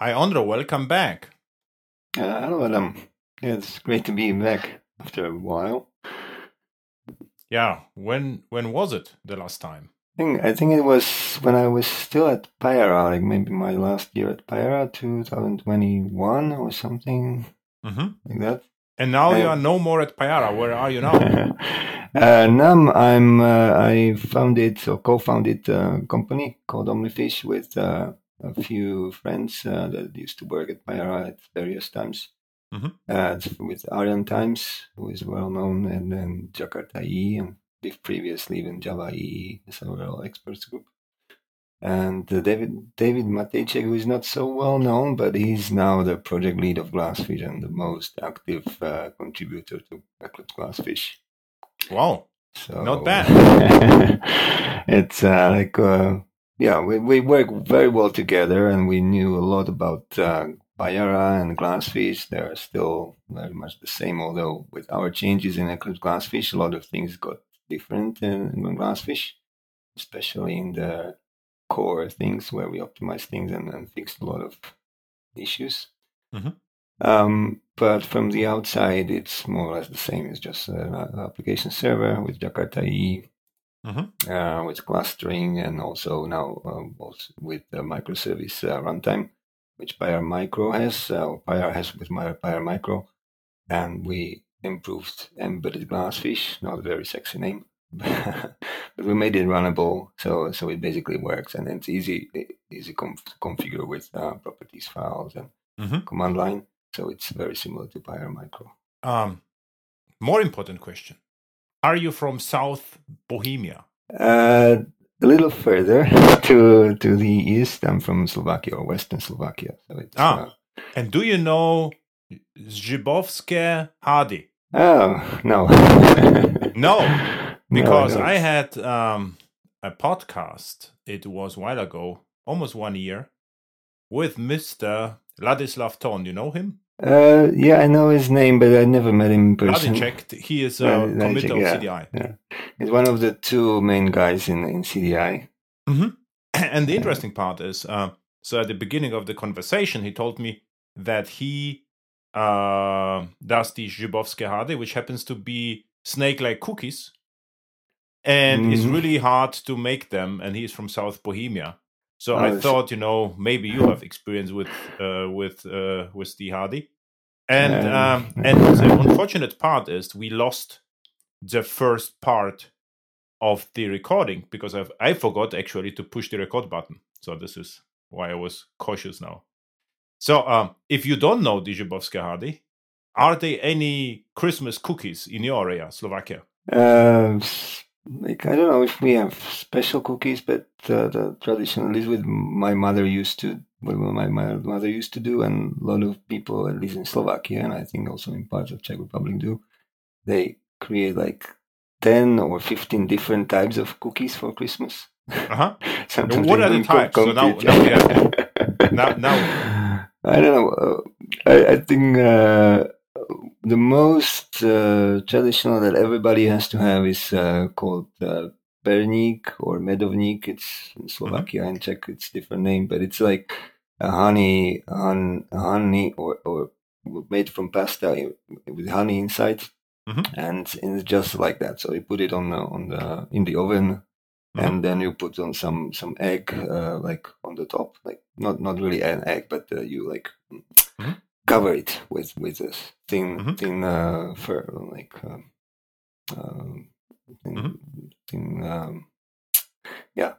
Hi, Andro. Welcome back. Hello, Adam. Yeah, it's great to be back after a while. Yeah, when was it the last time? I think it was when I was still at Pyara, like maybe my last year at Pyara, 2021 or something Mm-hmm. like that. And now you are And no more at Payara. Where are you now? now I founded or co-founded a company called OmniFish with a few friends that used to work at Pyara at various times. Mm-hmm. It's with Aryan Times, who is well known, and then Jakarta E, and previously even Java E, several experts group. And David Matejček, who is not so well known, but he's now the project lead of Glassfish and the most active contributor to Eclipse Glassfish. Wow, So not bad. It's we work very well together, and we knew a lot about Payara and Glassfish. They're still very much the same, although with our changes in Eclipse Glassfish, a lot of things got different in Glassfish, especially in the core things where we optimize things and fixed a lot of issues. But from the outside, it's more or less the same. It's just an application server with Jakarta E, with clustering, and also now also with the microservice runtime, which Pyre Micro has. Pyre has with Pyre Micro, and we improved embedded Glassfish. Not a very sexy name, but we made it runnable, so it basically works, and it's easy to configure with properties files and command line. So it's very similar to Pyre Micro. More important question: are you from South Bohemia? A little further to the east, I'm from Slovakia or Western Slovakia. So it's, and do you know Zhibovske Hady? Oh, no. No, because I had a podcast, it was a while ago, almost 1 year, with Mr. Ladislav Ton. You know him? Yeah, I know his name, but I never met him in person. Ladicek, he is a committer of CDI. Yeah. He's one of the two main guys in CDI. And the interesting part is, so at the beginning of the conversation, he told me that he does the Zhibovske Hady, which happens to be snake-like cookies, and it's really hard to make them, and he's from South Bohemia. So I thought, maybe you have experience with the Hady. And the unfortunate part is we lost the first part of the recording because I forgot actually to push the record button. So this is why I was cautious now. So if you don't know the Zhibovske Hady, are there any Christmas cookies in your area, Slovakia? Like, I don't know if we have special cookies, but the tradition, at least with my mother used to, what my mother used to do, and a lot of people, at least in Slovakia, and I think also in parts of Czech Republic do, they create like 10 or 15 different types of cookies for Christmas. Sometimes what are the types? So now we have now. I don't know. I think the most traditional that everybody has to have is called perník or medovník. It's in Slovakia and Czech. It's different name, but it's like a honey or made from pasta with honey inside, and it's just like that. So you put it in the oven. And then you put on some egg, like on the top, like not really an egg, but you like cover it with a thin fur, like yeah.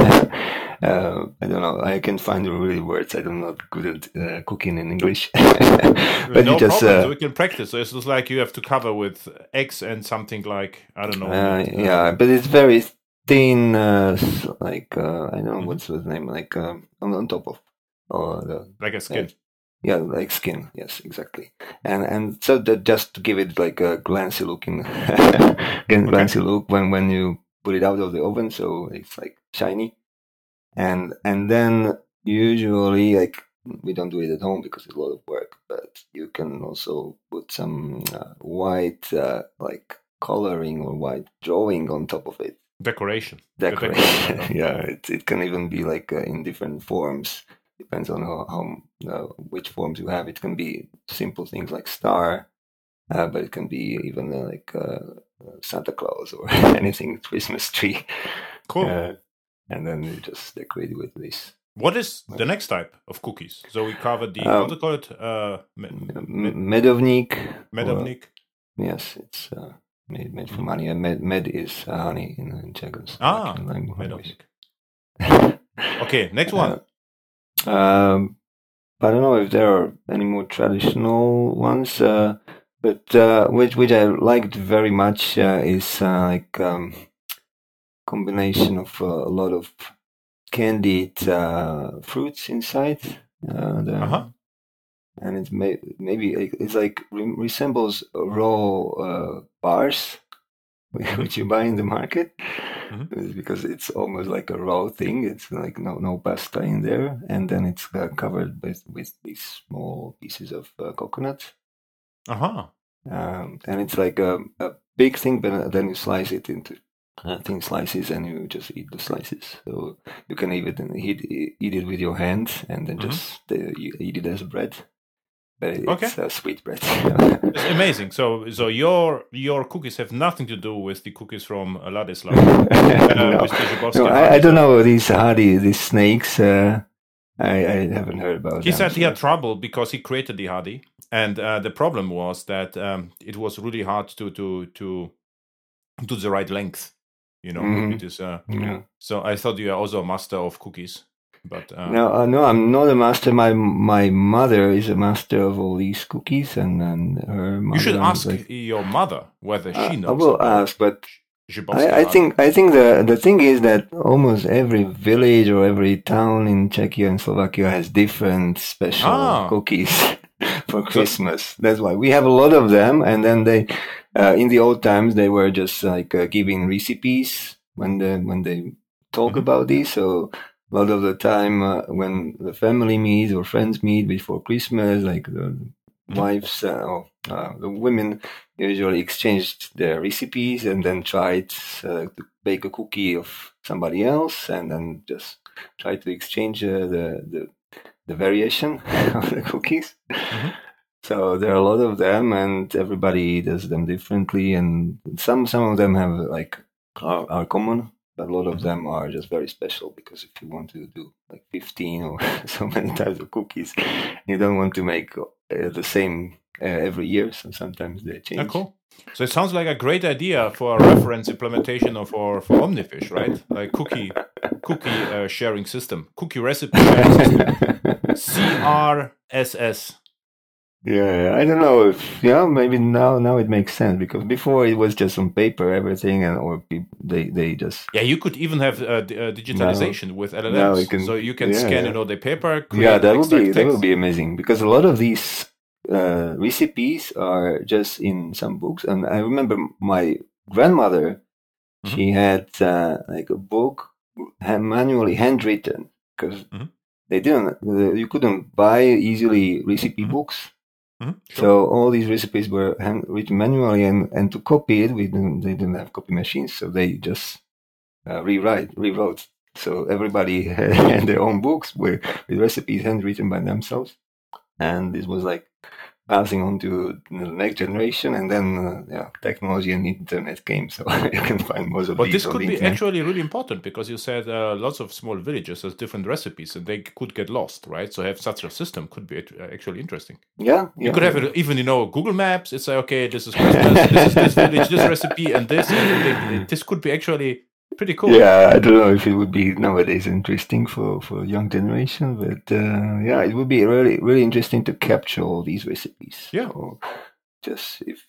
I don't know. I can find the really words. I'm not good at cooking in English. But no problem. So we can practice. So it's just like you have to cover with eggs and something like, I don't know. Yeah, but it's very thin, like I don't know what's the name, like on top of, or like a skin. Yeah, like skin. Yes, exactly. And so that just to give it like a glancy looking, glancy look when you put it out of the oven, so it's like shiny. And then usually, like, we don't do it at home because it's a lot of work, but you can also put some white like coloring or white drawing on top of it. Decoration. Yeah, it can even be like in different forms. depends on which forms you have. It can be simple things like star, but it can be even like Santa Claus or anything, Christmas tree. Cool. And then you just decorate with this. What is the next type of cookies? So we covered the, how to call it? Medovnik. Medovnik. Yes, it's made from honey. And med is honey in Czech. Medovnik. Okay, next one. I don't know if there are any more traditional ones, but which I liked very much is like combination of a lot of candied fruits inside. And it's maybe it's like resembles raw bars which you buy in the market. Because it's almost like a raw thing. It's like no pasta in there, and then it's covered with these small pieces of coconut. And it's like a big thing, but then you slice it into thin slices, and you just eat the slices. So you can even eat it with your hand, and then just eat it as bread. But it's sweet bread. It's amazing. So your cookies have nothing to do with the cookies from Ladislav. No, I don't know these snakes. I haven't heard about. He said he had trouble because he created the Hadi, and the problem was that it was really hard to do the right length. It is. So I thought you are also a master of cookies. But no, I'm not a master. My mother is a master of all these cookies, and her mother. You should ask your mother whether she knows. I will ask, but I think the thing is that almost every village or every town in Czechia and Slovakia has different special cookies for Christmas. That's why we have a lot of them, and then they, in the old times, they were just like giving recipes when they talk about these. So a lot of the time when the family meets or friends meet before Christmas, like the wives or the women usually exchanged their recipes and then tried to bake a cookie of somebody else, and then just try to exchange the variation of the cookies. So there are a lot of them, and everybody does them differently, and some of them have like are common. But a lot of them are just very special, because if you want to do like 15 or so many types of cookies, you don't want to make the same every year. So sometimes they change. Cool. So it sounds like a great idea for a reference implementation for Omnifish, right? Like cookie sharing system, cookie recipe sharing system, CRSS. Yeah, I don't know if maybe now it makes sense, because before it was just on paper everything, or they just you could even have digitalization with LLMs, so you can scan the paper. That would be amazing, because a lot of these recipes are just in some books, and I remember my grandmother, she had like a book manually handwritten, because you couldn't buy easily recipe books. Sure. So all these recipes were handwritten manually, and to copy it, they didn't have copy machines, so they just rewrote. So everybody had their own books with recipes handwritten by themselves, and this was like passing on to the next generation, and then technology and internet came, so you can find most of these. But this could be internet. actually really important, because you said lots of small villages has different recipes, and they could get lost, right? So have such a system could be actually interesting. Yeah. You could have it, even Google Maps. It's like, okay, this is Christmas, this is this village, this recipe, and this. And this could be actually pretty cool. Yeah, I don't know if it would be nowadays interesting for young generation, but it would be really, really interesting to capture all these recipes. Yeah. So just if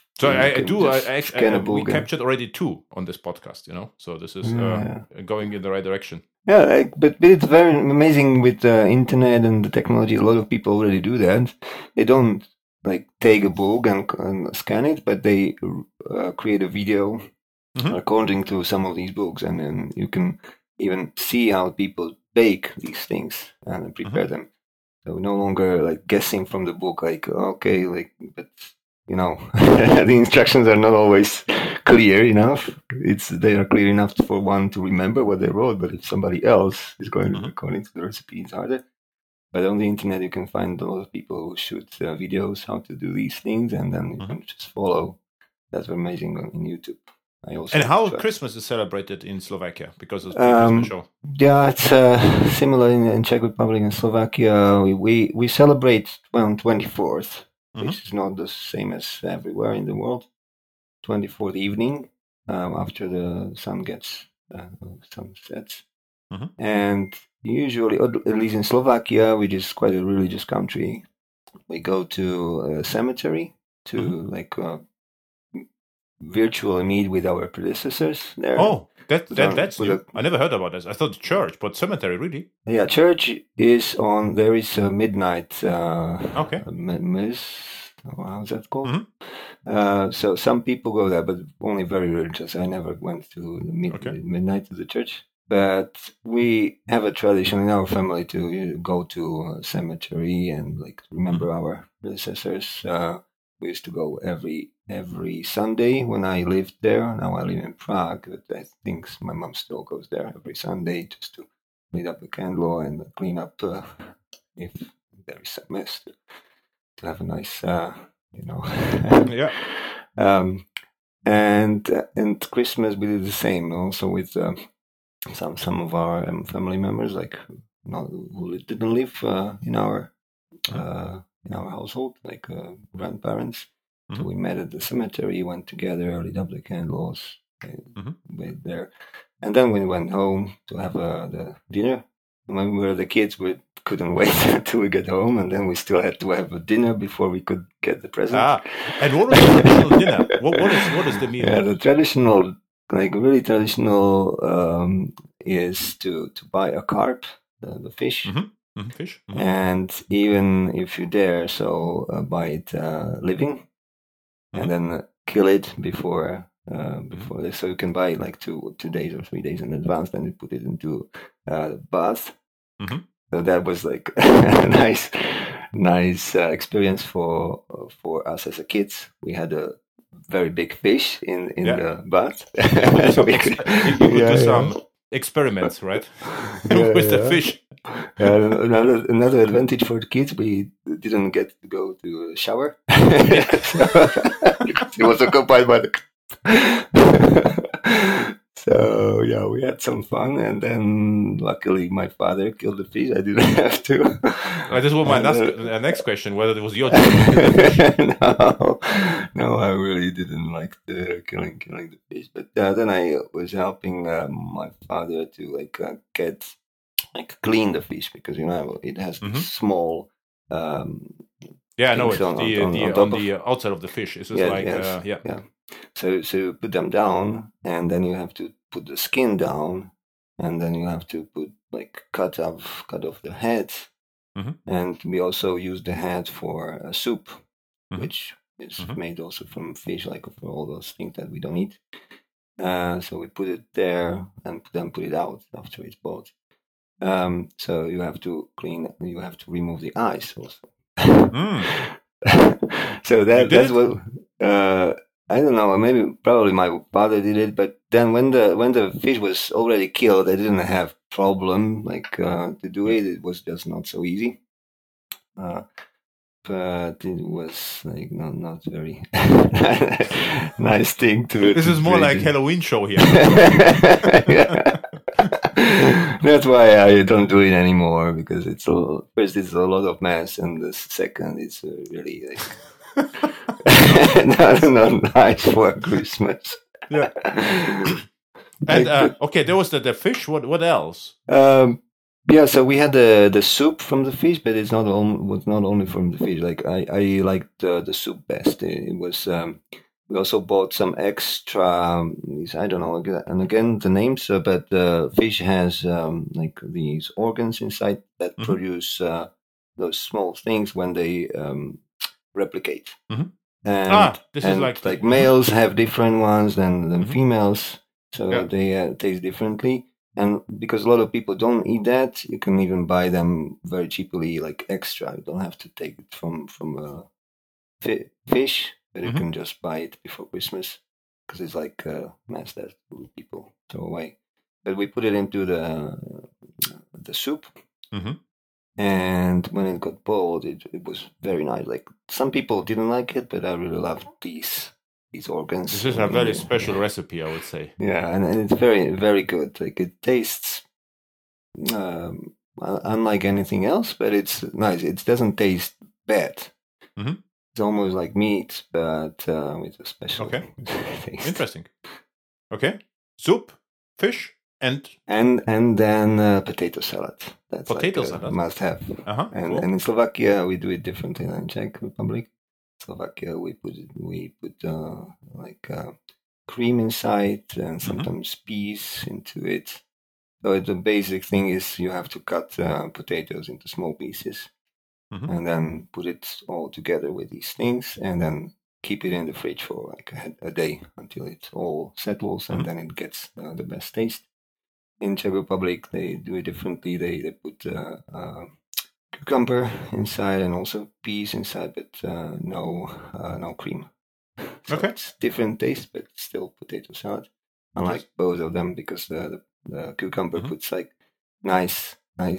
we captured already 2 on this podcast, so this is going in the right direction. Yeah, but it's very amazing with the internet and the technology. A lot of people already do that. They don't like take a book and scan it, but they create a video according to some of these books, and then you can even see how people bake these things and prepare them. So no longer like guessing from the book, like but the instructions are not always clear enough. They are clear enough for one to remember what they wrote, but if somebody else is going according to the recipe, it's harder. But on the internet, you can find a lot of people who shoot videos how to do these things, and then you can just follow. That's amazing on YouTube. I also And how try. Christmas is celebrated in Slovakia because of the Christmas show? Yeah, it's similar in Czech Republic and Slovakia. We celebrate on 24th, which is not the same as everywhere in the world. 24th evening, after the sun sets. And usually, at least in Slovakia, which is quite a religious country, we go to a cemetery to virtually meet with our predecessors there. Oh, that's new. I never heard about this. I thought church, but cemetery, really? Yeah, church is on. There is a midnight. How's that called? So some people go there, but only very religious. I never went to the midnight of the church. But we have a tradition in our family to go to a cemetery and remember our predecessors. We used to go every Sunday when I lived there. Now I live in Prague, but I think my mom still goes there every Sunday just to light up a candle and clean up if there is a mess to have a nice, yeah. And Christmas we did the same also with some of our family members who didn't live in our household, grandparents. So we met at the cemetery, went together, lit up the candles, went there, and then we went home to have the dinner. When we were the kids, we couldn't wait until we get home, and then we still had to have a dinner before we could get the presents. And what was the traditional dinner? What is the meal? Yeah, the traditional, really traditional, is to buy a carp, the fish. Fish. And even if you dare, buy it living, and then kill it before this, so you can buy it 2 days or 3 days in advance. Then you put it into the bath. So that was a nice experience for us as a kids. We had a very big fish in the bath. You could do some experiments, right? With the fish. Another advantage for the kids, we didn't get to go to a shower. Because it was occupied by the... So yeah, we had some fun, and then luckily my father killed the fish. I didn't have to. This was my next question: whether it was your job to kill the fish. No, I really didn't like the killing the fish. But then I was helping my father to clean the fish, because it has small. Yeah, I know it. On the outside of the fish. It's just So you put them down, and then you have to put the skin down, and then you have to put cut off the head, and we also use the head for a soup, which is made also from fish, for all those things that we don't eat. So we put it there and then put it out after it's bought. So you have to remove the eyes also. So that's what. I don't know. Probably my father did it, but then when the fish was already killed, I didn't have problem to do it. It was just not so easy. But it was not very nice thing to. This is more like Halloween show here. That's why I don't do it anymore, because first it's a lot of mess, and the second it's really not nice for Christmas. Yeah. And there was the fish. What else? Yeah, so we had the soup from the fish, but was not only from the fish. I liked the soup best. It was. We also bought some extra. I don't know, and again the names, but the fish has these organs inside that produce those small things when they replicate. And this is like males have different ones than females, so they taste differently. And because a lot of people don't eat that, you can even buy them very cheaply, extra. You don't have to take it from fish, but you can just buy it before Christmas, because it's a mess that people throw away. But we put it into the soup, And when it got boiled, it was very nice. Like some people didn't like it, but I really loved these organs. This is a very special recipe, I would say. Yeah, and it's very, very good. Like it tastes unlike anything else, but it's nice. It doesn't taste bad. Mm-hmm. It's almost like meat, but with a special taste. Interesting. Okay, soup, fish, and then potato salad. That's potato like salad must have. And cool. and in Slovakia we do it differently than in Czech Republic. Slovakia we put cream inside and sometimes peas into it. So the basic thing is you have to cut potatoes into small pieces and then put it all together with these things and then keep it in the fridge for like a day until it all settles and then it gets the best taste. In Czech Republic, they do it differently. They put cucumber inside and also peas inside, but no cream. So it's different taste, but still potato salad. I like both of them because the cucumber puts like nice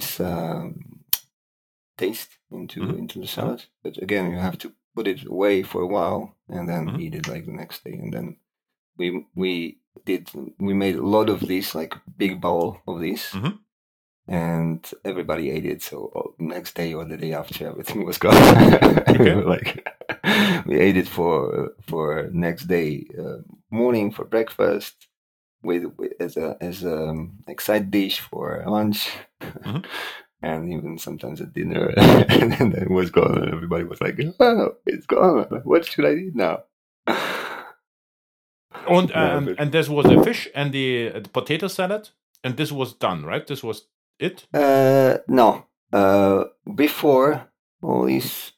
taste into the salad. But again, you have to put it away for a while and then eat it like the next day. And then we made a lot of these, like big bowl of these, and everybody ate it. So next day or the day after, everything was gone. We ate it for next day morning for breakfast, with as a like side dish for lunch, and even sometimes at dinner. And then it was gone, and everybody was like, "Oh, it's gone! What should I eat now?" And this was the fish and the potato salad, and this was done, right? This was it? No. Before all these,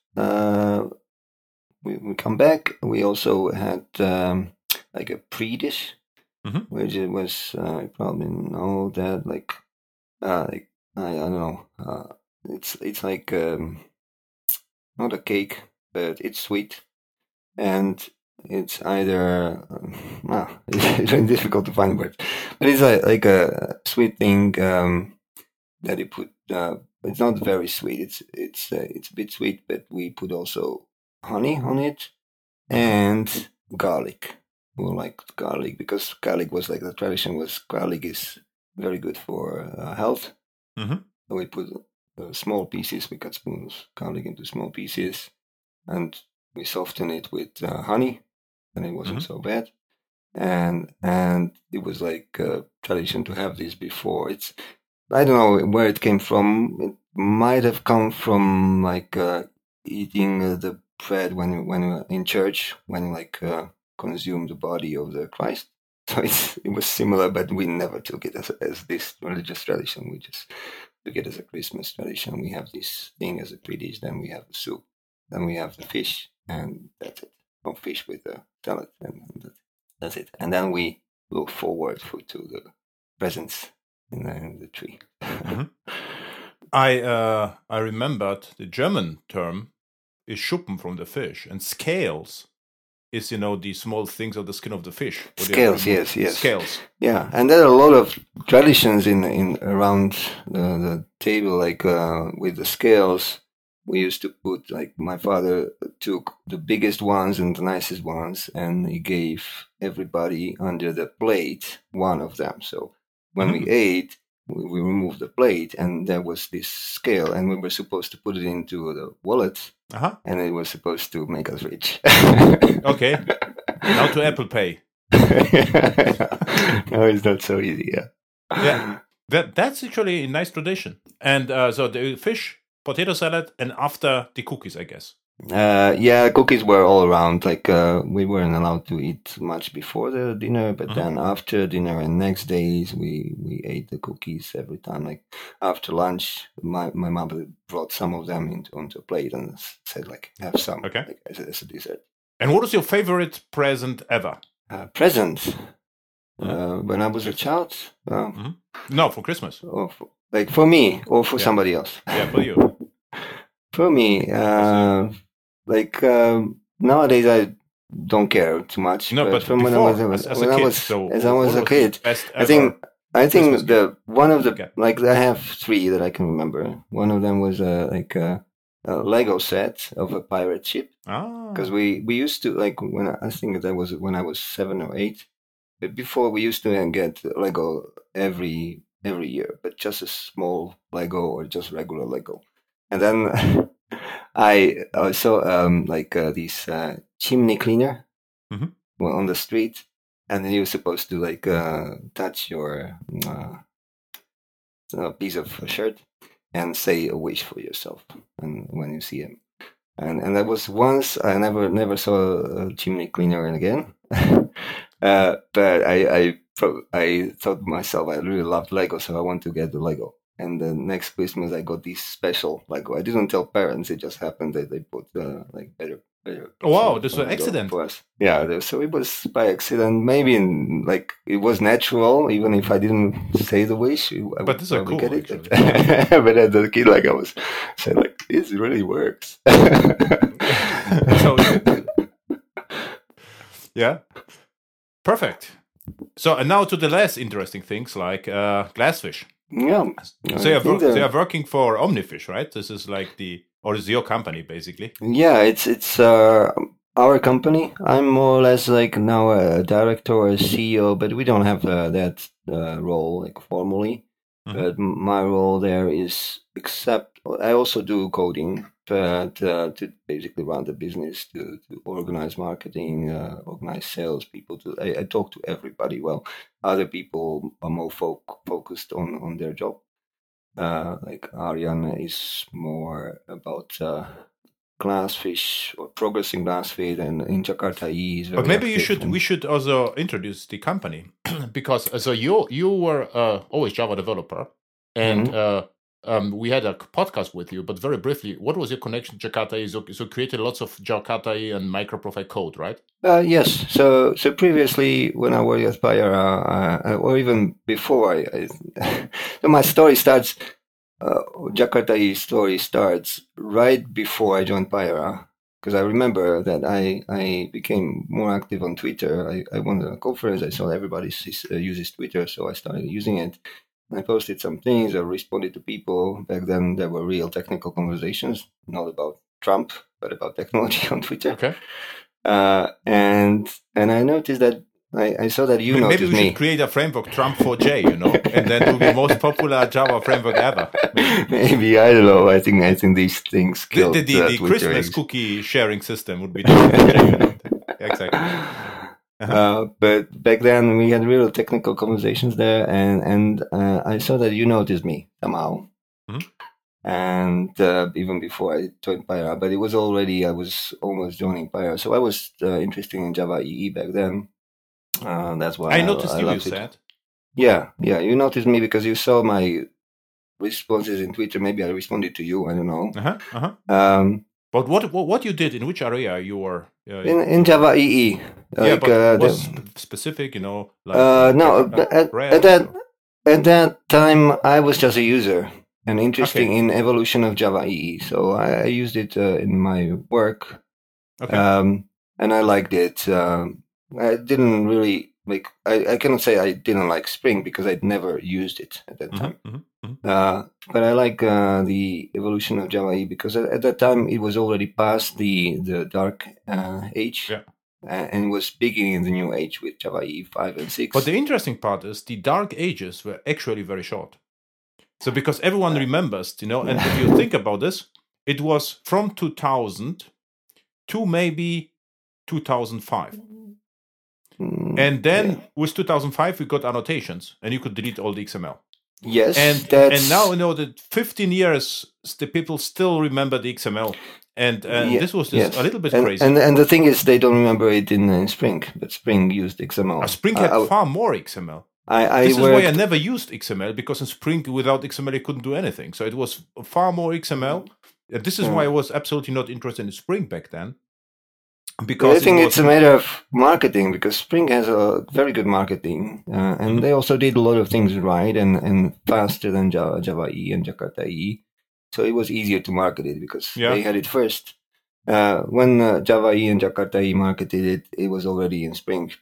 we come back. We also had like a pre-dish, which it was you probably know that like I don't know. It's like not a cake, but it's sweet, and it's either it's very difficult to find words, but it's like a sweet thing that you put. It's not very sweet. It's a bit sweet, but we put also honey on it and garlic. We like garlic because garlic was like the tradition was garlic is very good for health. So we put small pieces. We cut garlic into small pieces, and we soften it with honey, and it wasn't so bad. And it was like a tradition to have this before. I don't know where it came from. It might have come from like eating the bread when you were in church, when you like consume the body of the Christ. So it was similar, but we never took it as this religious tradition. We just took it as a Christmas tradition. We have this thing as a pre-dish, then we have the soup, then we have the fish, and that's it. No fish with the salad, and that's it. And then we look forward to the presents in the tree. I remembered the German term is Schuppen from the fish, and scales is the small things of the skin of the fish. Scales, yes. Scales. Yeah, and there are a lot of traditions in around the table, like with the scales. We used to put, like, my father took the biggest ones and the nicest ones, and he gave everybody under the plate one of them. So when we ate, we removed the plate, and there was this scale, and we were supposed to put it into the wallet, and it was supposed to make us rich. Okay. Now to Apple Pay. No, it's not so easy, Yeah. That's actually a nice tradition. And so the fish, potato salad, and after the cookies, I guess. Yeah, cookies were all around. Like we weren't allowed to eat much before the dinner, but then after dinner and next days we ate the cookies every time. Like after lunch, my mother brought some of them onto a plate and said, like, have some, like, as a dessert. And what was your favorite present ever? Present? When I was a child? No, for Christmas. Like for me or for somebody else? Yeah, for you. For me, nowadays I don't care too much. No, but from before, when I was a kid, I think I think Christmas one of the Okay. like I have three that I can remember. One of them was a Lego set of a pirate ship because Ah. we used to like I think that was when I was 7 or 8. But before we used to get Lego every year, but just a small Lego or just regular Lego. And then I saw this chimney cleaner Mhm. on the street, and then you're supposed to touch your piece of shirt and say a wish for yourself, and when you see him. And that was once I never saw a chimney cleaner again. But I thought to myself I really loved Lego, so I want to get the Lego. And the next Christmas I got this special Lego. I didn't tell parents; it just happened that they put better pieces Wow, of this was an Lego accident. for us. Yeah, so it was by accident. Maybe it was natural, even if I didn't say the wish, I But would these are probably get cool, it. actually. But as a kid, I was said this really works. So yeah, perfect. So and now to the less interesting things like Glassfish. Yeah, So I think you're working for Omnifish, right? This is like or is your company basically? yeah, it's our company. I'm more or less like now a director or a CEO, but we don't have that role like formally. Mhm. But my role there is except I also do coding, but to basically run the business, to organize marketing, organize sales people. I talk to everybody. Well, other people are more focused on their job. Like Arjan is more about Glassfish or progressing Glassfish, and in Jakarta he is But very maybe active. we should also introduce the company because so you were always Java developer, and we had a podcast with you. But very briefly, what was your connection to Jakarta? So created lots of Jakarta and microprofile code, right? Yes. So previously, when I worked at Payara, or even before, so my story starts. Jakarta story starts right before I joined Payara, because I remember that I became more active on Twitter. I went to a conference. I saw everybody uses Twitter, so I started using it. I posted some things. I responded to people. Back then, there were real technical conversations, not about Trump, but about technology on Twitter. Okay. And I noticed that I saw that you Maybe noticed we me. should create a framework Trump 4J, and then it will be the most popular Java framework ever. Maybe I don't know. I think these things killed The Twitter Christmas eggs. cookie sharing system would be Trump 4J, Exactly. But back then we had real technical conversations there, and I saw that you noticed me somehow. Mhm. And even before I joined Pyra, but it was already I was almost joining Pyra, so I was interested in Java EE back then. That's why I noticed I you loved it. said. Yeah, you noticed me because you saw my responses in Twitter. Maybe I responded to you. I don't know. But what you did in which area you were? In Java EE. But was specific, no, Rails, at that time I was just a user and interested Okay. in evolution of Java EE, so I used it in my work. Okay. And I liked it. I didn't really I cannot say I didn't like Spring because I'd never used it at that time. But I like the evolution of Java EE because at that time it was already past the dark age. Yeah. And was beginning in the new age with Java EE 5 and 6. But the interesting part is the dark ages were actually very short. So because everyone remembers, and if you think about this, it was from 2000 to maybe 2005. And then with 2005, we got annotations and you could delete all the XML. Yes. And now, that 15 years, the people still remember the XML. And this was a little bit crazy. And the thing is, they don't remember it in Spring, but Spring used XML. Spring had far more XML. This is why I never used XML, because in Spring, without XML, I couldn't do anything. So it was far more XML. This is why I was absolutely not interested in Spring back then. Because I think it's a matter of marketing, because Spring has a very good marketing, and they also did a lot of things right and faster than Java EE and Jakarta EE. So it was easier to market it because they had it first. When Java EE and Jakarta EE marketed it, it was already in Spring.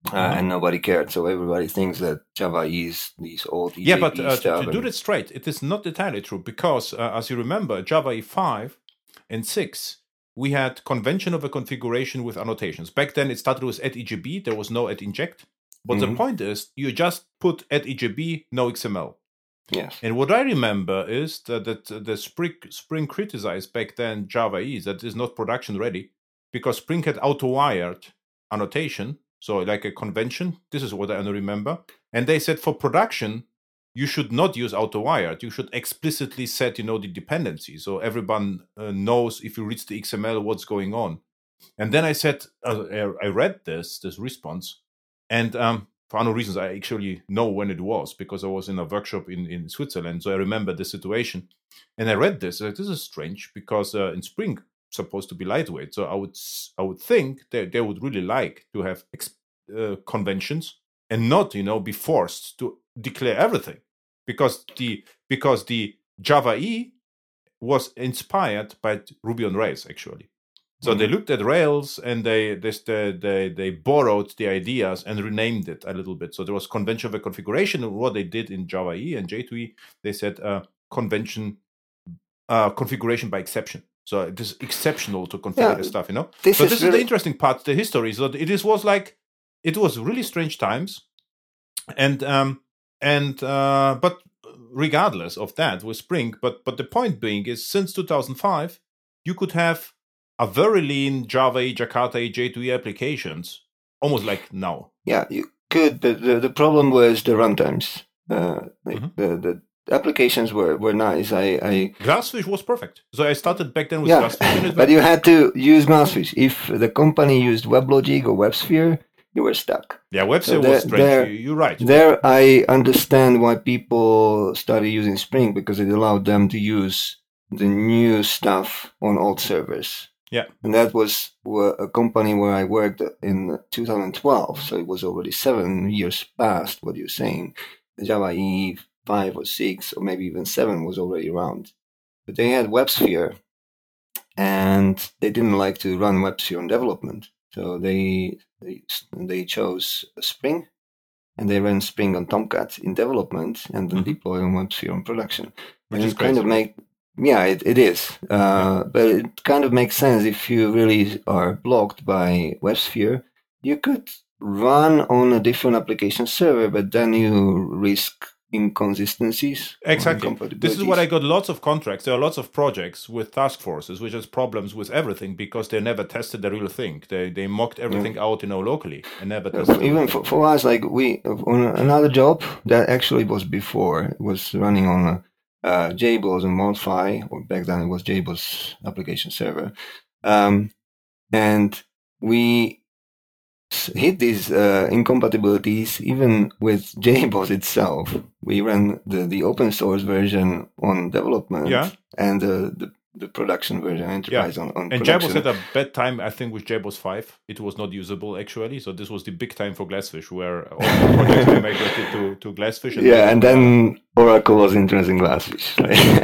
and nobody cared. So everybody thinks that Java is these old EJB Yeah, but stuff. to do that straight, it is not entirely true because, as you remember, Java E5 and 6, we had convention of a configuration with annotations. Back then, it started with @EJB. There was no @inject. But the point is, you just put @EJB, no XML. Yes. And what I remember is that the Spring criticized back then Java E that is not production ready because Spring had auto-wired annotation, so like a convention. This is what I remember. And they said for production, you should not use auto-wired. You should explicitly set, the dependency, so everyone knows if you reach the XML what's going on. And then I said, I read this response, and for unknown reasons, I actually know when it was because I was in a workshop in Switzerland, so I remember the situation. And I read this. This is strange because in Spring supposed to be lightweight, so I would think they would really like to have conventions and not be forced to declare everything because the Java E was inspired by Ruby on Rails actually. So they looked at Rails and they borrowed the ideas and renamed it a little bit. So there was convention of a configuration. And what they did in Java E and J2E, they said convention configuration by exception. So it is exceptional to configure the stuff, This is the interesting part, the history. So it was really strange times, but regardless of that with Spring, but the point being is since 2005, you could have a very lean Java E, Jakarta E, J2E applications, almost like now. Yeah, you could, but the problem was the runtimes. The applications were nice. Glassfish was perfect. So I started back then with Glassfish. But you had to use Glassfish. If the company used WebLogic or WebSphere, you were stuck. Yeah, WebSphere was strange. You're right. There I understand why people started using Spring because it allowed them to use the new stuff on old servers. Yeah. And that was a company where I worked in 2012. So it was already 7 years past what you're saying. The Java E 5 or 6 or maybe even 7 was already around. But they had WebSphere and they didn't like to run WebSphere on development. So they chose Spring and they ran Spring on Tomcat in development and then deploy on WebSphere on production. Which and is it kind of make it is. But it kind of makes sense if you really are blocked by WebSphere. You could run on a different application server, but then you risk inconsistencies. Exactly. This is what I got lots of contracts. There are lots of projects with task forces, which has problems with everything because they never tested the real thing. They mocked everything out, locally and never tested. Even for us, like we on another job that actually was before, it was running on JBoss and Modify, or back then it was JBoss application server. And we hit these incompatibilities even with JBoss itself. We ran the open source version on development and the production version, enterprise on and production. JBoss had a bad time, I think, with JBoss 5. It was not usable, actually. So this was the big time for Glassfish, where all the projects were migrated to Glassfish. And then Oracle was interested in Glassfish.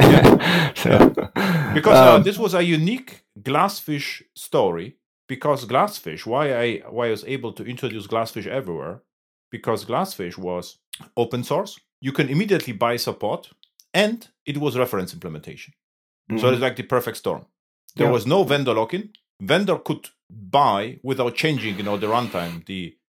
Because this was a unique Glassfish story. Because Glassfish, why I was able to introduce Glassfish everywhere, because Glassfish was open source. You can immediately buy support, and it was reference implementation. So it's like the perfect storm. There was no vendor lock-in. Vendor could buy without changing, the runtime,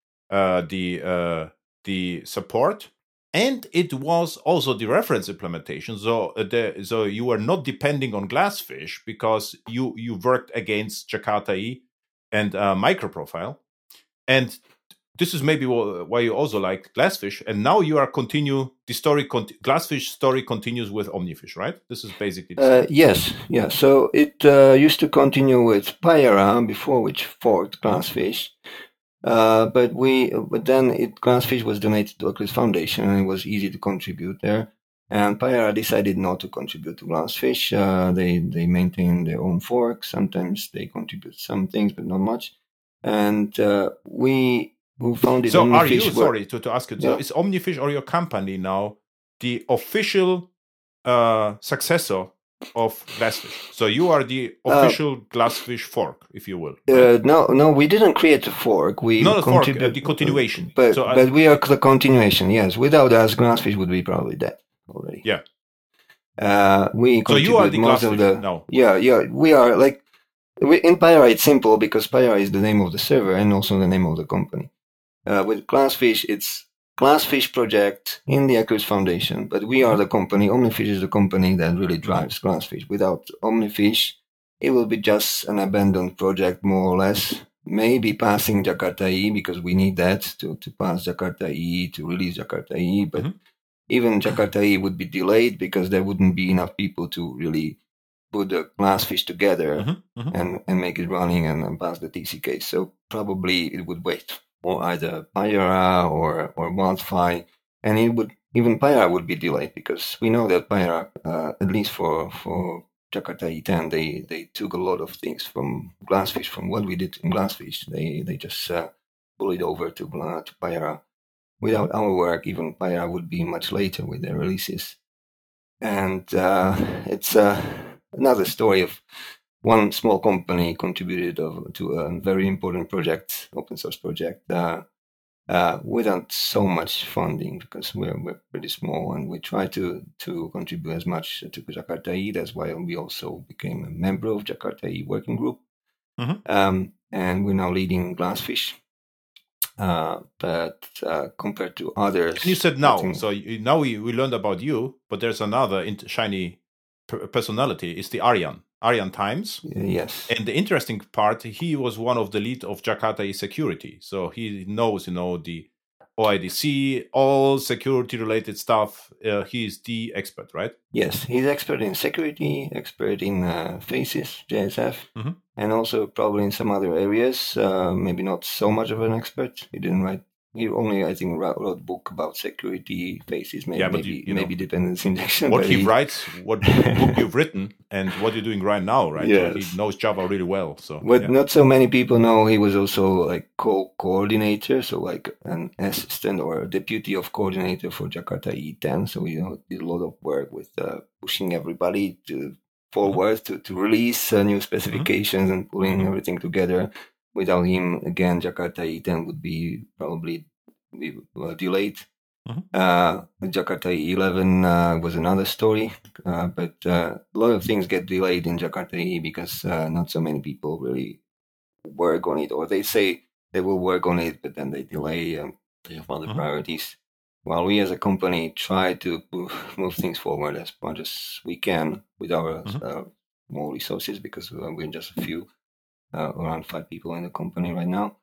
the support, and it was also the reference implementation. So you were not depending on Glassfish because you worked against Jakarta E and Microprofile, and this is maybe why you also like Glassfish. And now you are Glassfish story continues with Omnifish, right? This is basically yes. So it used to continue with Payara before, which forked Glassfish. But then Glassfish was donated to Eclipse Foundation, and it was easy to contribute there. And Payara decided not to contribute to Glassfish. They maintain their own fork. Sometimes they contribute some things, but not much. And we founded So Omnifish. Are you, sorry to ask you, so is Omnifish or your company now the official successor of Glassfish. So you are the official Glassfish fork, if you will. Right? No, we didn't create a fork. We not a fork, the continuation. But we are the continuation. Yes, without us, Glassfish would be probably dead already. Yeah. We so you are the most Glassfish of the. now. Yeah. We are like in Pyra. It's simple because Pyra is the name of the server and also the name of the company. With Glassfish, it's Glassfish project in the Eclipse Foundation, but we are the company. Omnifish is the company that really drives Glassfish. Without Omnifish, it will be just an abandoned project, more or less. Maybe passing Jakarta E because we need that to pass Jakarta E, to release Jakarta E. But even Jakarta E would be delayed because there wouldn't be enough people to really put the Glassfish together and make it running and pass the TCK. So probably it would wait for either Pyra or Wildfire, and it would even Pyra would be delayed because we know that Pyra, at least for Jakarta E10, they took a lot of things from Glassfish, from what we did in Glassfish. They just pulled it over to Pyra. Without our work, even Pyra would be much later with their releases. And it's another story of one small company contributed to a very important project, open source project, without so much funding because we're pretty small and we try to contribute as much to Jakarta E. That's why we also became a member of Jakarta E working group. And we're now leading Glassfish. But compared to others, and you said now, so now we learned about you, but there's another shiny personality. It's the Aryan Times. Yes. And the interesting part, he was one of the lead of Jakarta E security, so he knows, the OIDC, all security related stuff. He's the expert, right? Yes, he's expert in security, expert in Faces, JSF, and also probably in some other areas. Maybe not so much of an expert. He didn't write. He only, I think, wrote a book about security, Faces, maybe dependency injection. What he writes, what book you've written, and what you're doing right now, right? Yes. So he knows Java really well. So what not so many people know, he was also like co-coordinator, so like an assistant or a deputy of coordinator for Jakarta E10. So we did a lot of work with pushing everybody forward to release new specifications and pulling everything together. Without him, again, Jakarta E10 would be probably delayed. Jakarta E11 was another story, but a lot of things get delayed in Jakarta E because not so many people really work on it, or they say they will work on it, but then they delay. They have other priorities. While we as a company try to move things forward as much as we can with our small resources, because we're just a few. Around 5 people in the company right now,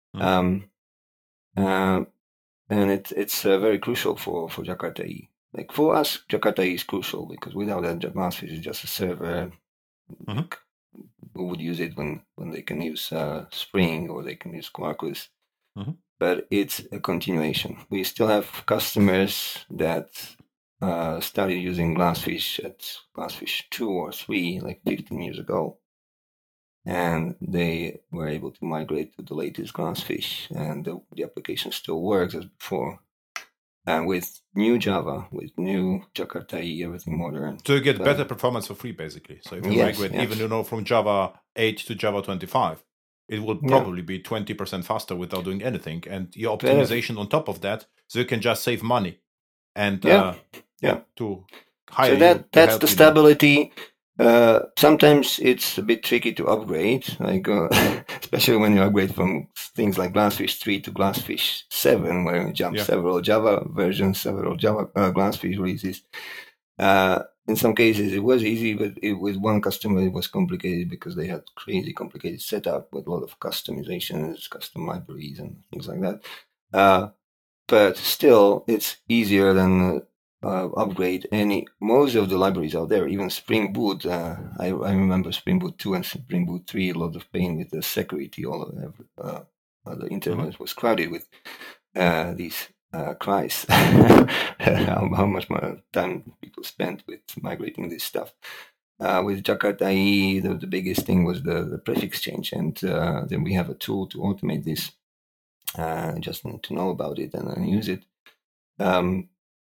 and it's very crucial for Jakarta E. Like for us, Jakarta E is crucial because without that, Glassfish is just a server. Like, who would use it when they can use Spring or they can use Quarkus? But it's a continuation. We still have customers that started using Glassfish at Glassfish 2 or 3, like 15 years ago. And they were able to migrate to the latest Glassfish, and the application still works as before. And with new Java, with new Jakarta E, everything modern. So you get better performance for free, basically. So if you migrate even from Java 8 to Java 25, it will probably be 20% faster without doing anything. And your optimization on top of that, so you can just save money. And to hire so that's the stability. Sometimes it's a bit tricky to upgrade, like especially when you upgrade from things like Glassfish 3 to Glassfish 7, where you jump several Java versions, several Java Glassfish releases. In some cases it was easy, but with one customer it was complicated because they had crazy complicated setup with a lot of customizations, custom libraries and things like that. But still, it's easier than upgrade most of the libraries out there, even Spring Boot. I remember Spring Boot 2 and Spring Boot 3, a lot of pain with the security. All of the internet was crowded with these cries. how much more time people spent with migrating this stuff. With Jakarta E, the biggest thing was the prefix change, and then we have a tool to automate this. Just need to know about it and then use it.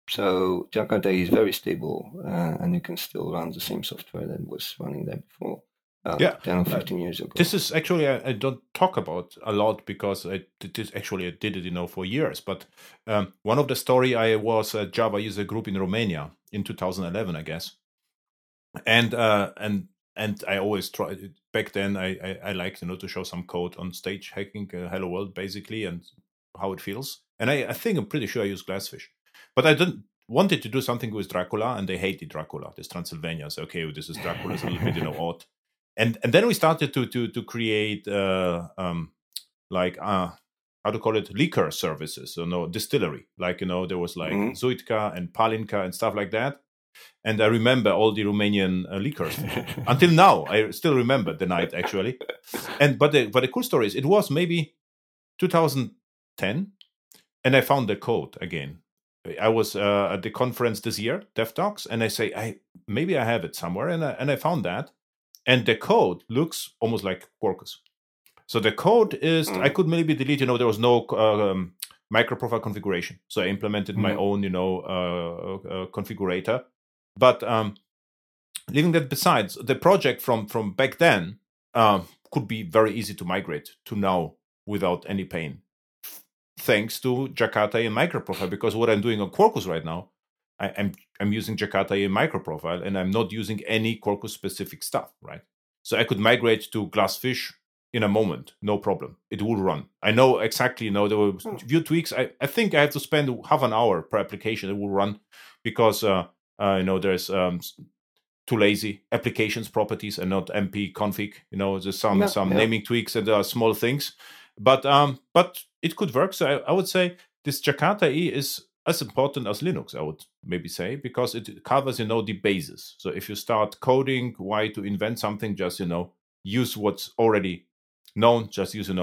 So Jakarta is very stable, and you can still run the same software that was running there before, 10 or 15 years ago. This is actually, I don't talk about a lot because I did it, for years. But one of the story, I was a Java user group in Romania in 2011, I guess. And I always tried back then. I liked to show some code on stage, hacking Hello World basically, and how it feels. And I think I'm pretty sure I used Glassfish, but I didn't wanted to do something with Dracula, and they hated Dracula. This Transylvania. So okay, this is Dracula. It's a little bit odd. And then we started to create how to call it, liquor services, so distillery. Like there was like Zuitka and Palinka and stuff like that. And I remember all the Romanian liquors until now. I still remember the night actually. But the cool story is, it was maybe 2010, and I found the code again. I was at the conference this year, DevTalks, and I say, maybe I have it somewhere, and I found that, and the code looks almost like Quarkus. So the code is, I could maybe delete. There was no microprofile configuration, so I implemented my own, configurator. But leaving that besides, the project from back then could be very easy to migrate to now without any pain, thanks to Jakarta and microprofile. Because what I'm doing on Quarkus right now, I'm using Jakarta and microprofile, and I'm not using any Quarkus specific stuff, right? So I could migrate to Glassfish in a moment, no problem. It will run. I know exactly. There were few tweaks. I think I have to spend half an hour per application. It will run because there's too lazy applications properties and not MP config. There's some naming tweaks, and there are small things, but it could work. So I would say this Jakarta E is as important as Linux, I would maybe say, because it covers the basis. So if you start coding, why to invent something? Just use what's already known. Just use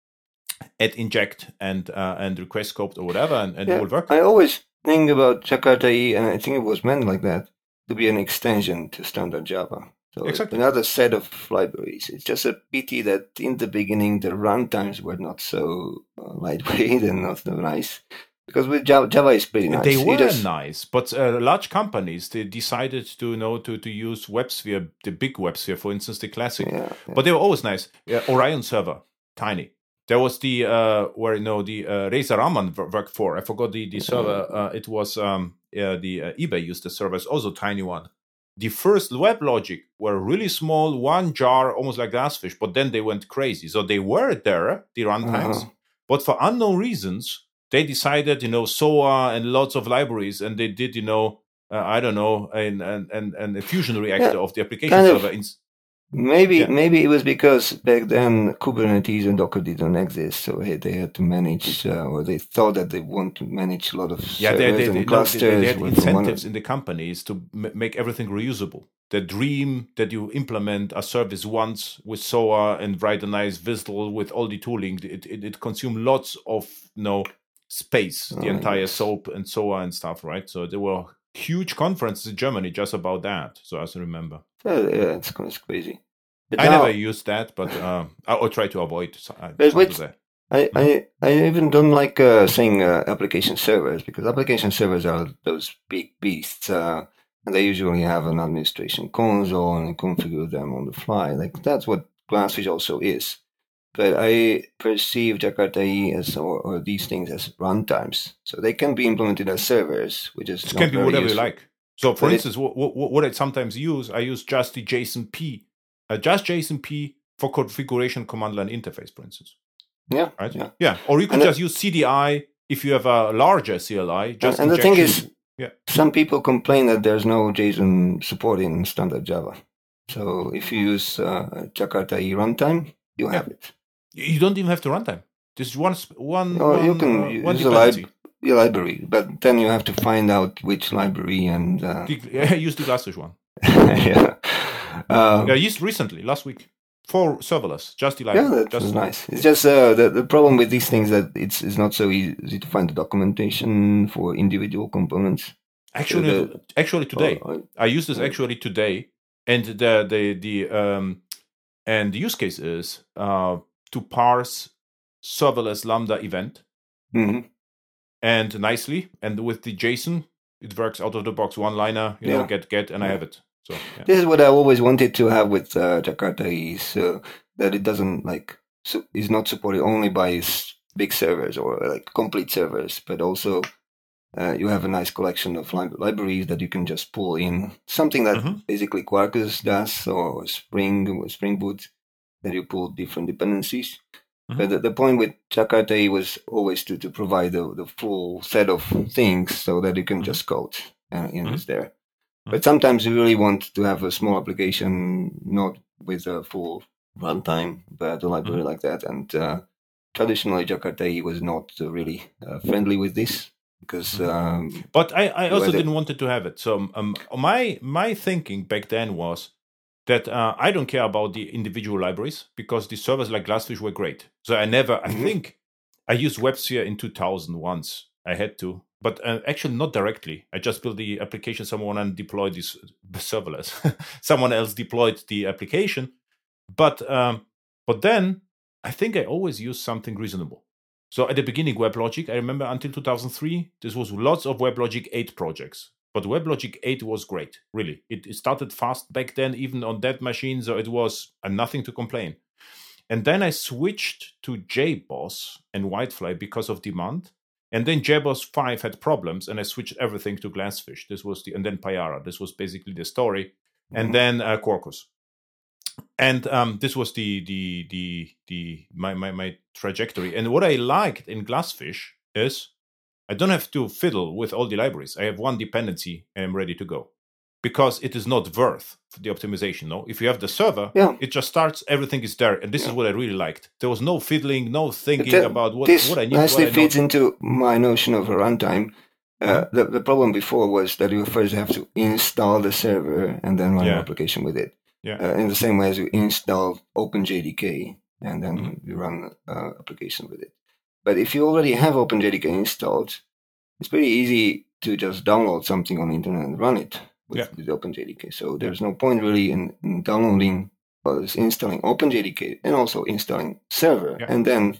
add inject and request scoped or whatever, and it will work. I always think about Jakarta E, and I think it was meant like that, to be an extension to standard Java. So exactly. Another set of libraries. It's just a pity that in the beginning the runtimes were not so lightweight and not so nice. Because with Java is pretty nice. They were nice, but large companies, they decided to use WebSphere, the big WebSphere, for instance, the classic. Yeah. But they were always nice. Orion server, tiny. There was the where the Reza Rahman worked for. I forgot the server. It was the eBay used the server. It's also a tiny one. The first WebLogic were really small, one jar, almost like Glassfish. But then they went crazy. So they were there, the runtimes, but for unknown reasons, they decided, SOA and lots of libraries, and they did, I don't know, and a fusion reactor of the application server. Maybe it was because back then Kubernetes and Docker didn't exist, so they had to manage, or they thought that they want to manage a lot of servers and clusters. They had incentives in the companies to make everything reusable. The dream that you implement a service once with SOA and write a nice WSDL with all the tooling, it consumed lots of space, the entire SOAP and SOA and stuff, right? So there were huge conferences in Germany just about that, so as I remember. It's crazy. But I never used that, but I try to avoid. I even don't like saying application servers, because application servers are those big beasts, and they usually have an administration console and configure them on the fly. Like that's what Glassfish also is. But I perceive Jakarta E or these things as runtimes, so they can be implemented as servers, which is it can be whatever you like. So, for instance, what I sometimes use, I use just the JSON-P, for configuration command line interface, for instance. Yeah, right. Yeah. Or you could just use CDI if you have a larger CLI. And the thing is, some people complain that there's no JSON support in standard Java. So if you use Jakarta E runtime, you have it. You don't even have to runtime. Just one. You can use a library, but then you have to find out which library and use the Glassfish one. I used recently, last week, for serverless, just the library. Yeah, that's nice. It's just the problem with these things that it's not so easy to find the documentation for individual components. Actually, today I used this today, and the use case is to parse serverless Lambda event, and nicely, and with the JSON it works out of the box, one liner, you know, get, and I have it. So this is what I always wanted to have with Jakarta is that it doesn't is not supported only by big servers or like complete servers, but also you have a nice collection of libraries that you can just pull in. Something that basically Quarkus does, or Spring Boot, that you pull different dependencies. But the point with Jakarta was always to provide the full set of things so that you can just code and it's there. But sometimes you really want to have a small application, not with a full runtime, but a library like that. And traditionally, Jakarta was not really friendly with this because. But I also didn't want it to have it. So my thinking back then was that I don't care about the individual libraries because the servers like Glassfish were great. So I think I used WebSphere in 2000 once. I had to. But actually not directly. I just built the application, someone and deployed this serverless. Someone else deployed the application. But then I think I always used something reasonable. So at the beginning, WebLogic, I remember until 2003, this was lots of WebLogic 8 projects. But WebLogic 8 was great, really. It started fast back then, even on that machine, so it was nothing to complain. And then I switched to JBoss and Whitefly because of demand. And then JBoss 5 had problems, and I switched everything to Glassfish. And then Payara. This was basically the story. And then Quarkus. And this was my trajectory. And what I liked in Glassfish is I don't have to fiddle with all the libraries. I have one dependency and I'm ready to go. Because it is not worth the optimization. No, if you have the server, it just starts. Everything is there, and this is what I really liked. There was no fiddling, no thinking about what I need. This nicely fits into my notion of a runtime. The problem before was that you first have to install the server and then run your application with it. In the same way as you install OpenJDK and then you run application with it. But if you already have OpenJDK installed, it's pretty easy to just download something on the internet and run it. With OpenJDK. So there's no point really in downloading or installing OpenJDK and also installing server and then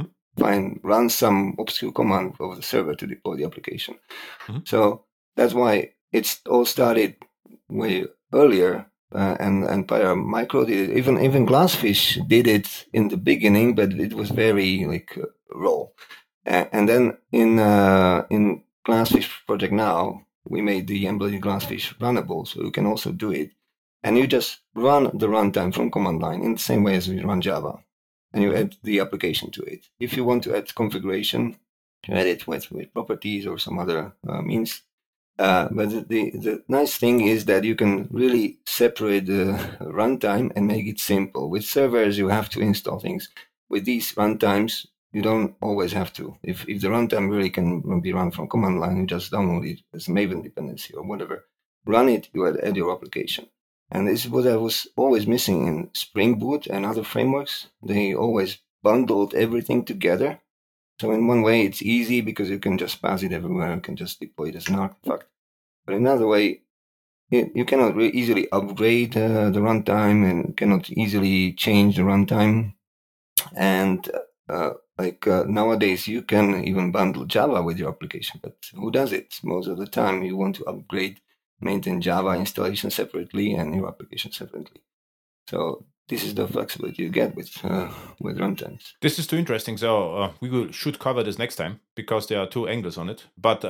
run some obscure command over the server to deploy the application. So that's why it's all started way earlier and Payara Micro did it. Even Glassfish did it in the beginning, but it was very raw. And then in Glassfish project now, we made the embedded Glassfish runnable, so you can also do it. And you just run the runtime from command line in the same way as we run Java. And you add the application to it. If you want to add configuration, you add it with properties or some other means. But the nice thing is that you can really separate the runtime and make it simple. With servers, you have to install things. With these runtimes, you don't always have to. If the runtime really can be run from command line, you just download it as a Maven dependency or whatever. Run it, you add your application. And this is what I was always missing in Spring Boot and other frameworks. They always bundled everything together. So in one way, it's easy because you can just pass it everywhere. You can just deploy it as an artifact. But in another way, you cannot really easily upgrade the runtime and cannot easily change the runtime. And nowadays, you can even bundle Java with your application, but who does it? Most of the time, you want to upgrade, maintain Java installation separately and your application separately. So this is the flexibility you get with runtimes. This is too interesting. So should cover this next time because there are two angles on it. But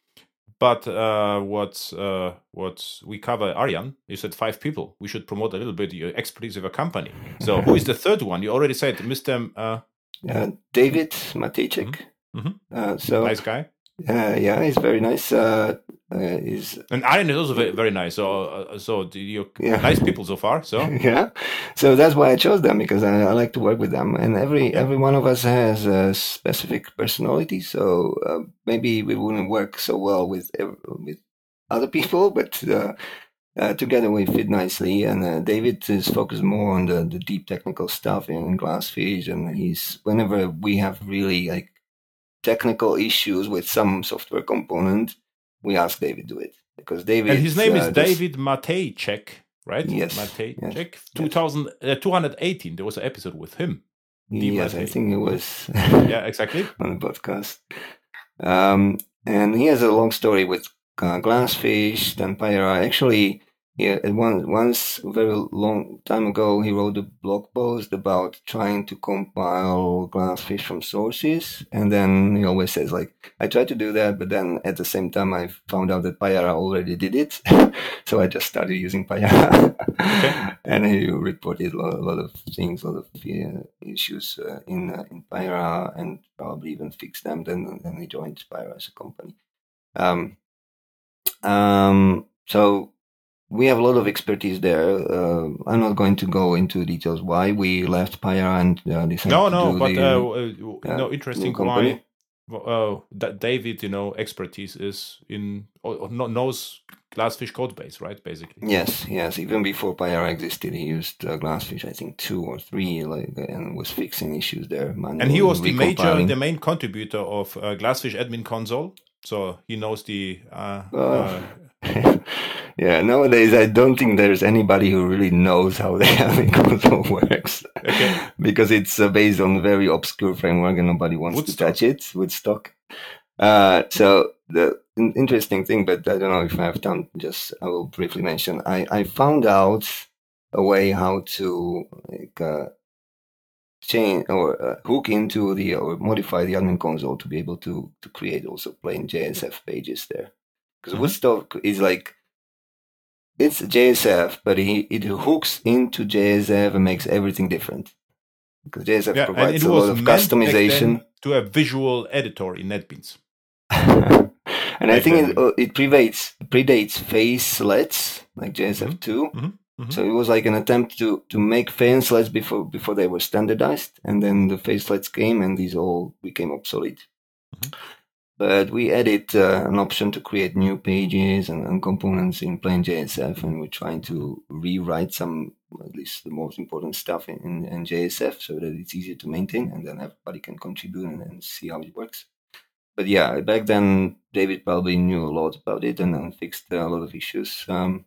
what we cover, Arjan, you said 5 people. We should promote a little bit your expertise of a company. So who is the third one? You already said Mr. David Matejček. Nice guy. He's very nice. And Arjan is also very, very nice. So you're nice people so far. So so that's why I chose them, because I like to work with them. And every one of us has a specific personality. So maybe we wouldn't work so well with other people, but together we fit nicely. And David is focused more on the deep technical stuff in Glassfish, and whenever we have really technical issues with some software component, we ask David to do it, because David. And his name is David Matejček, right? Yes. Matejček. 218. There was an episode with him. Yes, I think it was. Yeah, exactly. On the podcast. And he has a long story with Glassfish, then Payara. Actually, yeah, once a very long time ago, he wrote a blog post about trying to compile Glassfish from sources, and then he always says like, "I tried to do that, but then at the same time, I found out that Payara already did it, so I just started using Payara." Okay. And he reported a lot of things, a lot of issues in Payara, and probably even fixed them. Then he joined Payara as a company. So we have a lot of expertise there. I'm not going to go into details why we left Payara and decided to do interesting company. why that David, expertise is knows Glassfish code base, right? Basically. Yes. Even before Payara existed, he used Glassfish, I think 2 or 3, and was fixing issues there. And he was the main contributor of Glassfish admin console. So he knows the. Yeah, nowadays I don't think there's anybody who really knows how the admin console works. Okay. Because it's based on a very obscure framework and nobody wants to touch it. Woodstock. So the interesting thing, but I don't know if I have time, I will briefly mention. I found out a way how to change or hook into or modify the admin console to be able to create also plain JSF pages there. Because Woodstock is like, it's JSF, but it hooks into JSF and makes everything different. Because JSF provides a lot of customization. To a visual editor in NetBeans. And I think it predates Facelets, like JSF2. So it was like an attempt to make Facelets before they were standardized. And then the Facelets came and these all became obsolete. But we added an option to create new pages and components in plain JSF, and we're trying to rewrite at least the most important stuff in JSF so that it's easier to maintain, and then everybody can contribute and see how it works. But yeah, back then David probably knew a lot about it and fixed a lot of issues.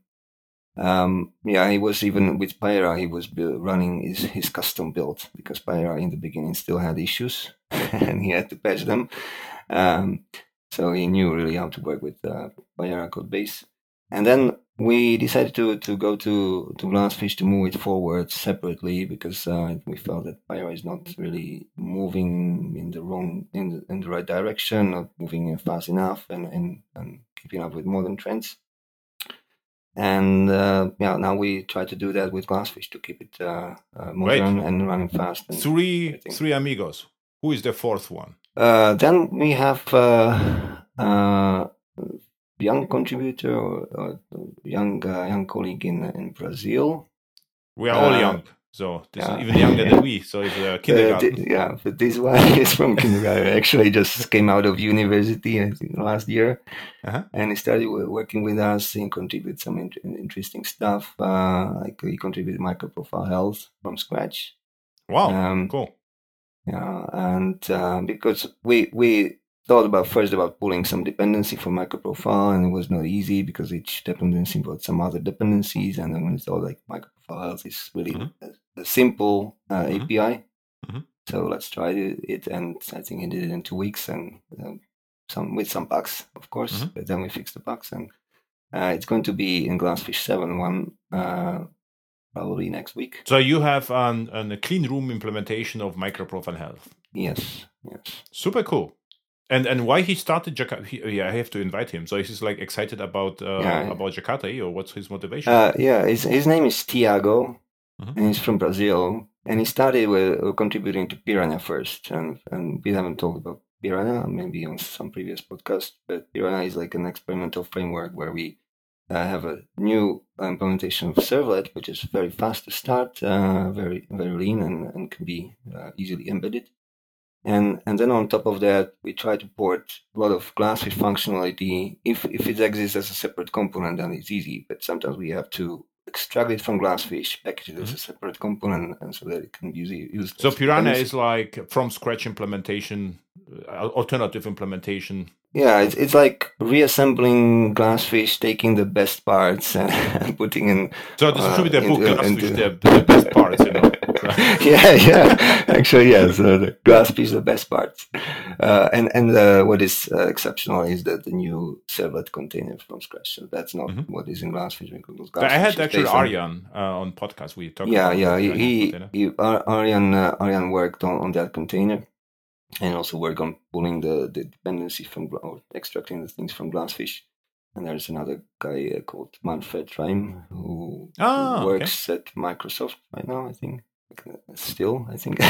He was even with Payara, he was running his custom build because Payara in the beginning still had issues and he had to patch them. So he knew really how to work with Payara code base. And then we decided to go to Glassfish to move it forward separately because we felt that Payara is not really moving in the right direction, not moving fast enough and keeping up with modern trends. And now we try to do that with Glassfish to keep it modern and running fast. And three amigos. Who is the fourth one? Then we have young contributor or young colleague in Brazil. We are all young, so this is even younger than we. So it's kindergarten. But this one is from kindergarten. Actually, just came out of university I think last year, and he started working with us. He contributed some interesting stuff. Like he contributed microprofile health from scratch. Wow, cool. Yeah, and because we thought first about pulling some dependency for microprofile, and it was not easy because each dependency brought some other dependencies, and then we thought like microprofile health is really the simple API. So let's try it, and I think he did it in 2 weeks, and with some bugs, of course. But then we fixed the bugs, and it's going to be in Glassfish 7.1. Probably next week. So you have a clean room implementation of microprofile health. Yes. Super cool. And why he started Jakarta? I have to invite him. So he's like excited about Jakarta, or what's his motivation? His name is Tiago, and he's from Brazil. And he started with contributing to Piranha first, and we haven't talked about Piranha, maybe on some previous podcast. But Piranha is like an experimental framework where we have a new implementation of Servlet, which is very fast to start, very very lean, and can be easily embedded. And then on top of that, we try to port a lot of Glassfish functionality. If it exists as a separate component, then it's easy. But sometimes we have to extract it from Glassfish, package it as a separate component, and so that it can be used. So Piranha is like from scratch implementation, alternative implementation. Yeah, it's like reassembling Glassfish, taking the best parts and putting in. So this should be the book, Glassfish, the best parts, Yeah. Actually, yes. The Glassfish is the best part. And what is exceptional is the new servlet container from scratch. So that's not what is in Glassfish. Because I Glassfish had is actually based on- Arjan on podcast. We talked Yeah, about yeah. the Arjan container. Arjan worked on that container, and also worked on pulling the dependency from or extracting the things from Glassfish. And there's another guy called Manfred Reim who works at Microsoft right now, I think. Still, I think.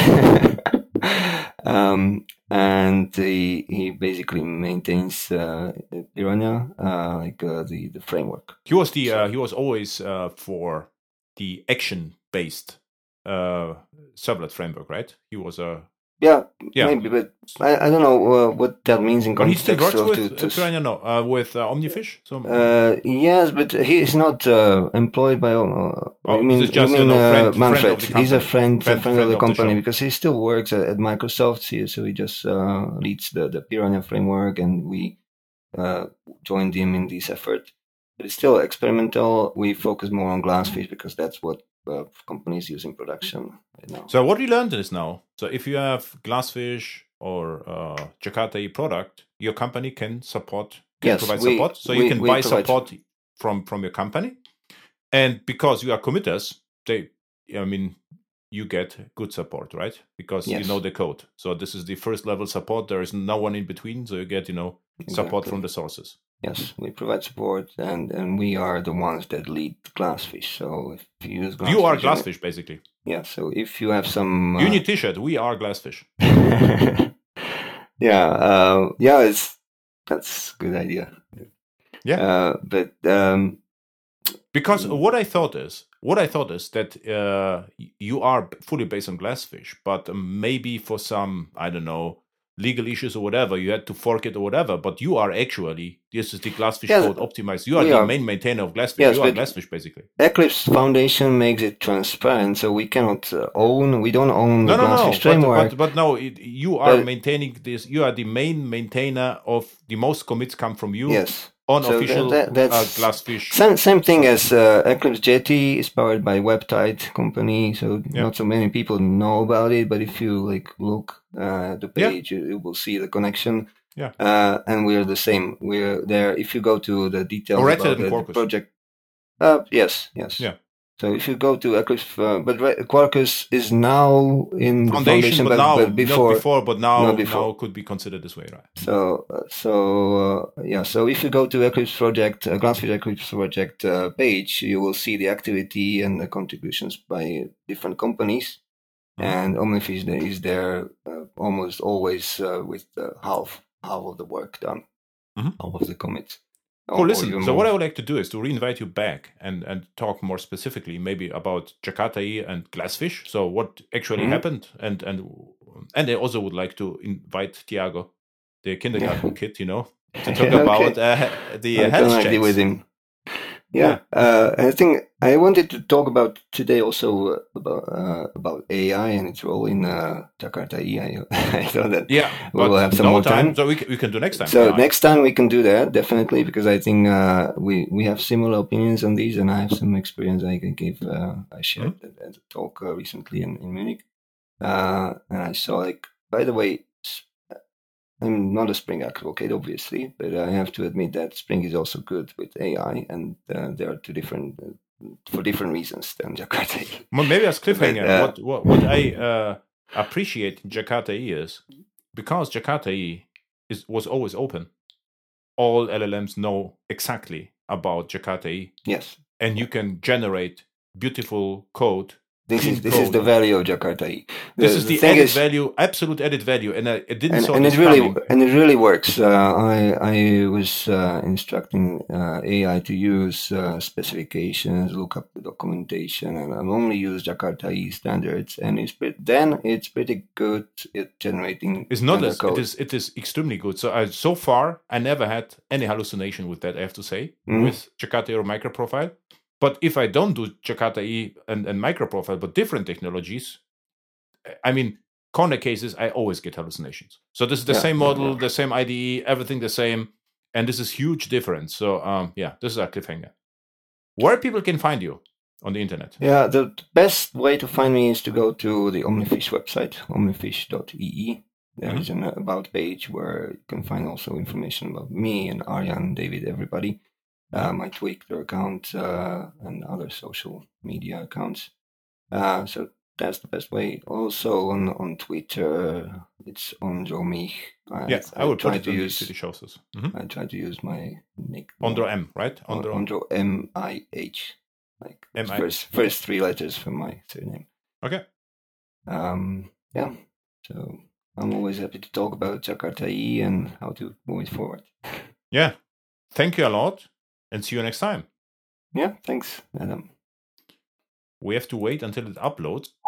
And he basically maintains Piranha, the framework. He was always for the action-based servlet framework, right? He was a maybe, but I don't know what that means in but he context. still works with Piranha, no, with Omnifish. So yes, but he is not employed by. Manfred? He's a friend of the company because he still works at Microsoft. So he just leads the Piranha framework, and we joined him in this effort. But it's still experimental. We focus more on Glassfish because that's what companies use in production right now. So what we learned is now, so if you have Glassfish or Jakarta product, your company can provide support. So you can buy support from your company. And because you are committers, you get good support, right? Because you know the code. So this is the first level support. There is no one in between. So you get, support from the sources. Yes, we provide support, and we are the ones that lead Glassfish. So if you use Glassfish, you are Glassfish, basically. Yeah. So if you have some, you need T-shirt. We are Glassfish. That's a good idea. Yeah, but because what I thought is that you are fully based on Glassfish, but maybe for some, I don't know, legal issues or whatever, you had to fork it or whatever, but you are actually, this is the Glassfish code optimized. You are the main maintainer of Glassfish. You are Glassfish, basically. Eclipse Foundation makes it transparent, so we cannot we don't own the Glassfish framework. But no, you are maintaining this, you are the main maintainer of the most commits come from you. Yes. Unofficial that's Glassfish. Same thing as Eclipse Jetty is powered by Webtide company, so not so many people know about it. But if you look at the page, you will see the connection. Yeah, and we're the same. We're there. If you go to the details about the project, yes. Yeah. So if you go to Eclipse, but Quarkus is now in Foundation, but now now could be considered this way, right? So if you go to Eclipse project, Glassfish Eclipse project page, you will see the activity and the contributions by different companies, and Omnifish is there almost always with half of the work done, half of the commits. Cool, listen, so what I would like to do is to re-invite you back and talk more specifically maybe about Jakarta and Glassfish. So what actually happened, and I also would like to invite Tiago, the kindergarten kid, to talk about the health checks. With him. Yeah. I think I wanted to talk about today also about AI and its role in Jakarta. I thought that we will have some more time. So we can do next time. So next time we can do that, definitely, because I think we have similar opinions on these, and I have some experience I can give. I shared at a talk recently in Munich. And I saw, by the way, I'm not a Spring advocate, obviously, but I have to admit that Spring is also good with AI, and there are two different, for different reasons than Jakarta. Well, maybe as cliffhanger, what I appreciate in Jakarta is because Jakarta was always open. All LLMs know exactly about Jakarta. Yes, and you can generate beautiful code. This is the value of Jakarta. This is the added value, absolute added value, and I didn't saw this coming. And it really works. I was instructing AI to use specifications, look up the documentation, and I'll only use Jakarta standards, and it's pretty good at generating. It's not as code. It is extremely good. So far I never had any hallucination with that. I have to say with Jakarta or microprofile. But if I don't do Jakarta and microprofile, but different technologies, I mean, corner cases, I always get hallucinations. So this is the same model, the same IDE, everything the same. And this is huge difference. So, this is our cliffhanger. Where people can find you? on the internet? Yeah, the best way to find me is to go to the Omnifish website, omnifish.ee. There is an about page where you can find also information about me and Arjan, David, everybody, my Twitter account, and other social media accounts. So that's the best way. Also on Twitter, it's Ondro Mich. I will try to use the shows. I try to use my nickname. Ondro M, right? Ondro M-I-H. Like first three letters from my surname. Okay. Yeah. So I'm always happy to talk about Jakarta E and how to move it forward. Yeah. Thank you a lot, and see you next time. Yeah, thanks, Adam. We have to wait until it uploads.